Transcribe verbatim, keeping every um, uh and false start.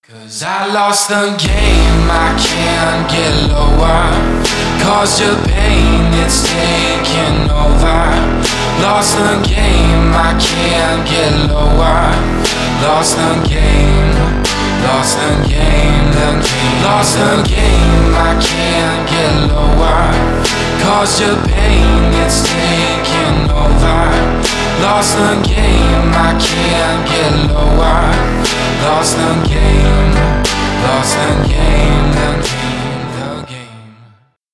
'Cause I lost the game, I can't get lower. Caused your pain, it's taking over. Lost the game, I can't get lower. Lost the game, lost the game, the game. Lost the game, I can't get lower. Caused your pain, it's taking over. Lost the game, I can't get lower. Lost the game, lost the game.